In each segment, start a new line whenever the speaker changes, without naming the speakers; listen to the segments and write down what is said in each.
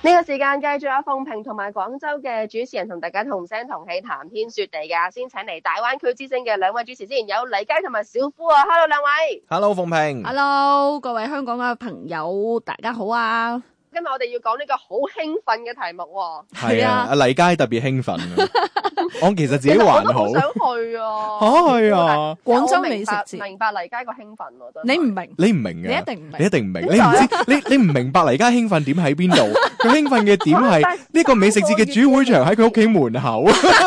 呢個時間繼續有鳳萍同埋廣州嘅主持人同大家同聲同氣談天說地㗎。先請嚟大灣區之星嘅兩位主持先，有黎佳同埋小夫啊。Hello 兩位。
Hello 鳳萍。
Hello 各位香港嘅朋友，大家好啊！
今日我哋要講呢個好興奮嘅題目喎。
係啊，阿黎佳特別興奮啊！我其實自己還好。
我都好想去啊。
係啊，
廣州美食節。
明白黎佳個興奮喎，真係。
你唔明？
你唔明嘅。
你一定唔明。
你一定唔明。你唔知，你唔明白黎佳興奮點喺邊度？佢興奮嘅點係呢個美食節嘅主會場喺佢屋企門口。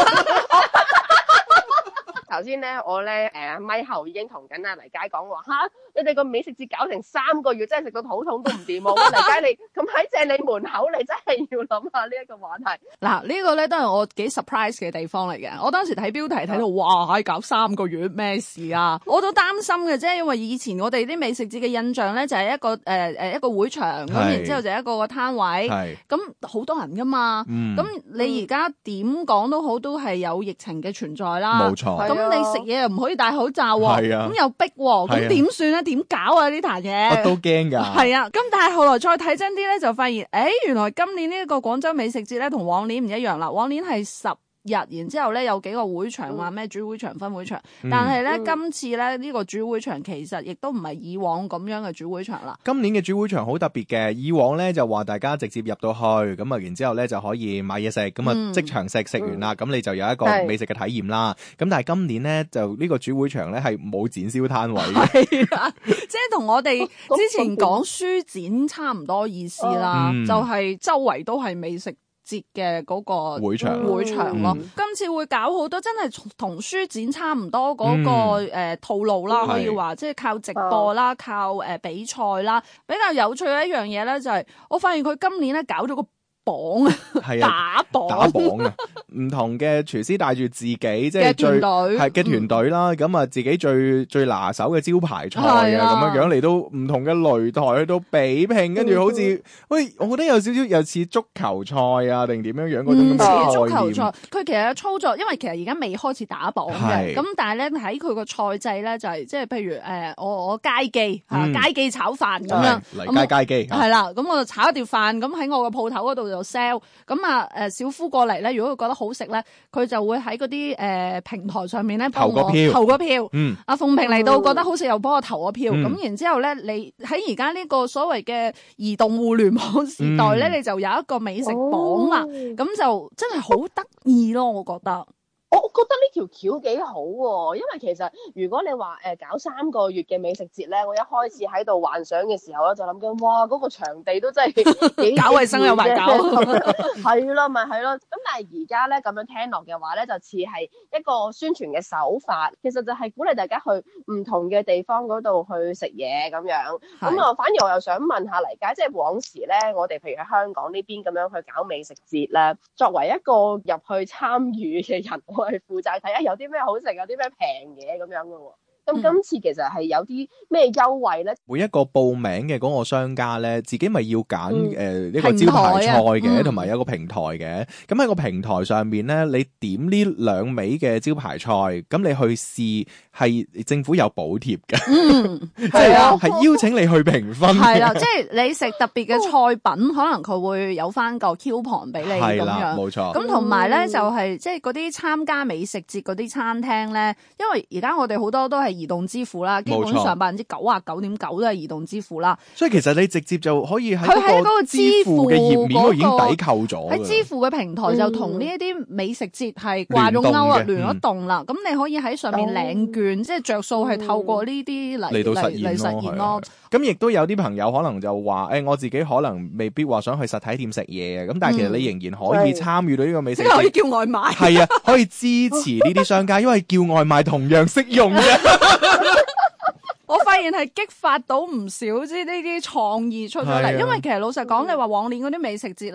頭先咧，我咧咪後已經同緊阿黎佳講話吓，你哋個美食節搞成3個月，真係食到肚痛都唔掂喎！黎佳你咁喺正你門口，你真係要諗下呢一個話題。
嗱，呢個咧都係我幾 surprise 嘅地方嚟嘅。我當時睇標題睇到，哇，搞3個月咩事啊？我都擔心嘅啫，因為以前我哋啲美食節嘅印象咧就係一個一個會場，咁然之後就一個個攤位，咁好多人噶嘛。咁你而家點講都好，都係有疫情嘅存在啦。
冇錯。
咁你食嘢又唔可以戴口罩喎，咁又逼喎，咁點算咧？點搞啊？呢壇嘢
我都驚㗎。
係啊，咁但係後來再睇真啲咧，就發現，原來今年呢一個廣州美食節咧，同往年唔一樣啦。往年係10日，然之後咧有幾個會場話咩主會場、分會場，但係咧今次咧呢個主會場其實亦都唔係以往咁樣嘅主會場啦。
今年嘅主會場好特別嘅，以往咧就話大家直接入到去，咁啊然之後咧就可以買嘢食，咁啊即場食完啦，咁你就有一個美食嘅體驗啦。咁但係今年咧就呢個主會場咧係冇展銷攤位嘅，
係啊，即係同我哋之前講書展差唔多意思啦，就係周圍都係美食節嘅嗰個會場咯，今次會搞好多真係同書展差唔多嗰個套路啦，可以話即係靠直播啦，靠比賽啦。比較有趣嘅一樣嘢咧，就係我發現佢今年咧搞咗個榜打榜啊，
唔同嘅廚師帶住自己即係最係嘅團隊啦，咁啊自己最拿手嘅招牌菜啊，咁樣嚟到唔同嘅擂台去到比拼，跟住好似喂，我覺得有少少又似足球賽啊，定點樣樣嗰種
似足球賽。佢其實有操作，因為其實而家未開始打榜嘅，咁但係咧喺佢個賽制咧就係即係譬如我街記街記炒飯咁樣，
嚟街記
係啦，咁我就炒一碟飯，咁喺我個鋪頭嗰度就 sell， 咁啊小夫過嚟咧，如果佢覺得好食咧，佢就會喺嗰啲平台上面咧幫我投個票。阿鳳萍嚟到覺得好食又幫我投個票，咁然之後咧，你喺而家呢個所謂嘅移動互聯網時代咧，你就有一個美食榜啦，咁就真係好得意咯，我覺得。
我覺得呢條橋幾好喎，因為其實如果你話搞3個月嘅美食節咧，我一開始喺度幻想嘅時候咧，就諗緊哇嗰個場地都真係幾
搞衞生又埋搞，
係咯，咪係咯。咁但係而家咧咁樣聽落嘅話咧，就似係一個宣傳嘅手法，其實就係鼓勵大家去唔同嘅地方嗰度去食嘢咁樣。咁啊，反而我又想問下黎佳，即係往時咧，我哋譬如喺香港呢邊咁樣去搞美食節咧，作為一個入去參與嘅人，係負責睇下有啲咩好食，有啲咩平嘢咁樣嘅喎。咁今次其實係有啲咩優惠咧？
每一個報名嘅嗰個商家咧，自己咪要揀呢個招牌菜嘅，同埋有個平台嘅。咁喺個平台上面咧，你點呢2味嘅招牌菜，咁你去試係政府有補貼嘅，即係邀請你去評分。
係啦，即係你食特別嘅菜品，可能佢會有翻個 coupon 俾你咁樣。冇錯。咁同埋咧就係即係嗰啲參加美食節嗰啲餐廳咧，因為而家我哋好多都係移動支付啦，基本上99.9%都係移動支付啦。
所以其實你直接就可以喺嗰個支付嘅頁面已經抵扣咗。
喺支付嘅平台就同呢一啲美食節係掛咗鈎啊，聯咗動啦。咁你可以喺上面領券，即係着數係透過呢啲嚟到實現咯。
咁亦都有啲朋友可能就話，我自己可能未必話想去實體店食嘢嘅，咁但係其實你仍然可以參與到呢個美食節，
可以叫外賣。
係啊，可以支持呢啲商家，因為叫外賣同樣適用嘅。
我發現係激發到唔少呢啲創意出咗嚟，因為其實老實講，你話往年嗰啲美食節咧，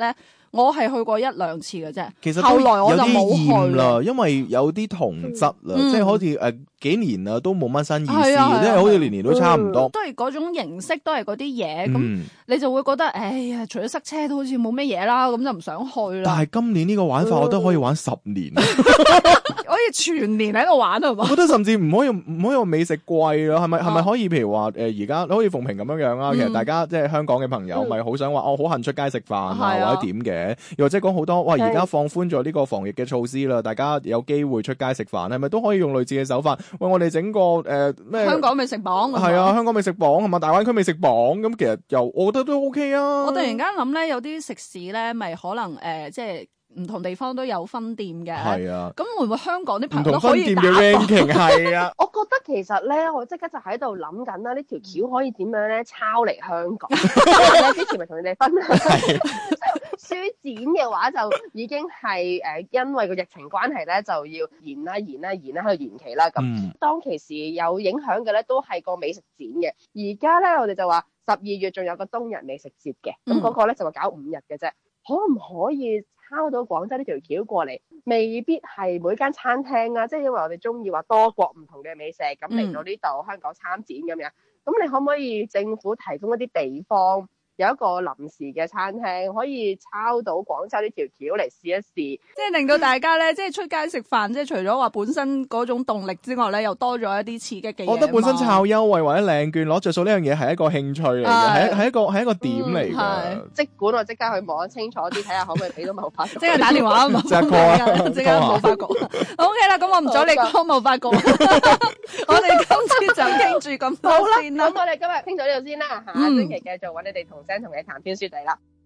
我係去過1-2次嘅啫。
其實
後來我就冇去
啦，因為有啲同質啦，即係好似幾年啦都冇乜新意思，即係好似年年都差唔多，
都係嗰種形式，都係嗰啲嘢，咁你就會覺得，哎呀，除咗塞車都好似冇乜嘢啦，咁就唔想去啦。
但係今年呢個玩法，我都可以玩10年，
可以全年喺度玩係嘛？
我覺得甚至唔可以話美食貴咯，係咪可以？譬如話而家好似鳳萍咁樣啦，其實大家即係香港嘅朋友，咪好想話好恨出街食飯啊，或者點嘅，又或者講好多，哇！而家放寬咗呢個防疫嘅措施啦，大家有機會出街食飯，係咪都可以用類似嘅手法？喂，我哋整個咩？
香港美食榜
係啊，香港美食榜係嘛？大灣區美食榜咁，其實又我覺得都 OK 啊。
我突然間諗咧，有啲食肆咧，咪可能即係唔同地方都有分店嘅。係啊，咁會唔會香港啲朋友都可以打？唔同分店
嘅 ranking 係啊。
我覺得其實咧，我即刻就喺度諗緊啦，呢條橋可以點樣咧抄嚟香港？我之前咪同你哋分享。書展嘅話就已經係因為個疫情關係咧，就要延啦，喺度延期啦。咁當其時有影響嘅咧，都係個美食展嘅。而家咧，我哋就話12月仲有個冬日美食節嘅，咁嗰個咧就話搞5日嘅啫。可唔可以抄到廣州呢條橋過嚟？未必係每間餐廳啊，即係因為我哋中意話多國唔同嘅美食，咁嚟到呢度香港參展咁樣。咁你可唔可以政府提供一啲地方？有一個臨時嘅餐廳可以抄到廣州呢條橋嚟試一試，
即係令到大家咧，即係出街食飯，即係除咗話本身嗰種動力之外咧，又多咗一啲刺激嘅嘢。
我覺得本身抄優惠或者領券攞着數呢樣嘢係一個興趣嚟嘅，係一個點嚟嘅。
即管我即刻去望清楚啲，睇下可唔可以俾到貿發局。
即係打電話啊嘛，
即刻 call
即刻貿發局。OK 啦，咁我唔阻你講貿發局。我哋今次就傾住咁多先啦。
咁我哋今日傾到呢度先啦，下星期繼續揾你哋同聲同你談天說地啦。